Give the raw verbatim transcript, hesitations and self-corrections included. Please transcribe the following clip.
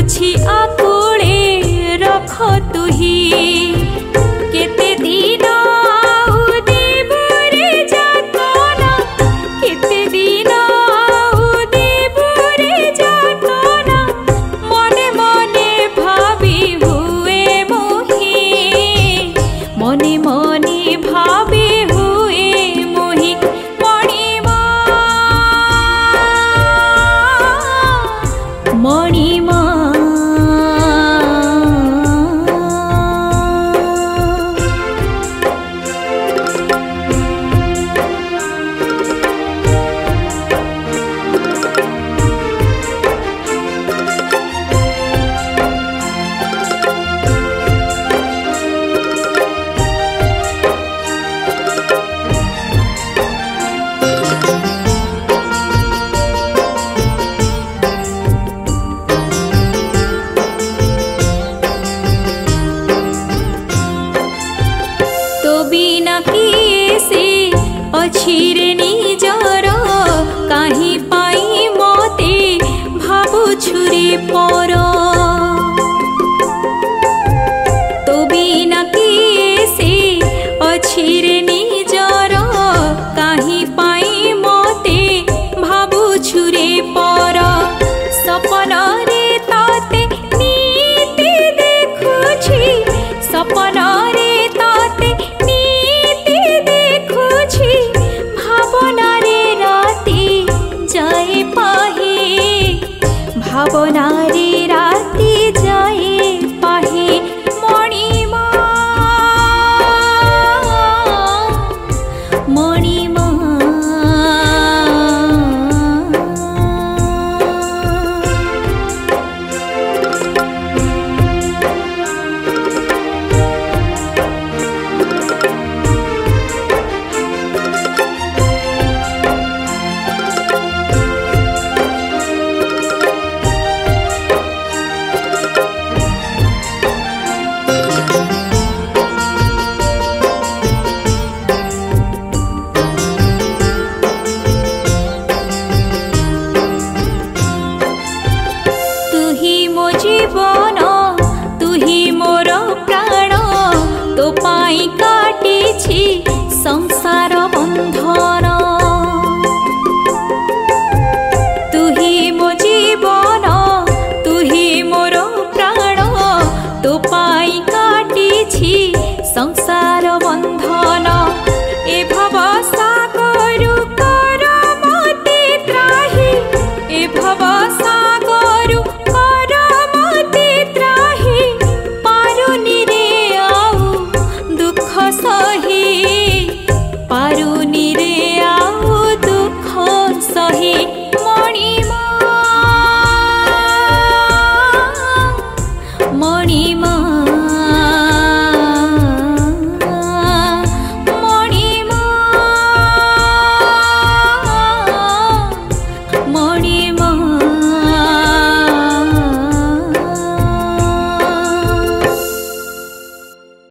बुझी आकुले रख तुही केते दिन देवरे जातना केते दिन देवरे जातना मने मने भावी हुए मोही मने मने भावी हुए मोही मणिमा मणिमा बिना किए से अछिरे निजर काहि पाई मते भाबु छुरे पर तो बिना किए से अछिरे निजर काहि पाई मते भाबु छुरे पर सपन रे ताते नीति देखुछि सपन रे ताते भावनारे राति जाए पाहे मणिमा मणिमा जीवन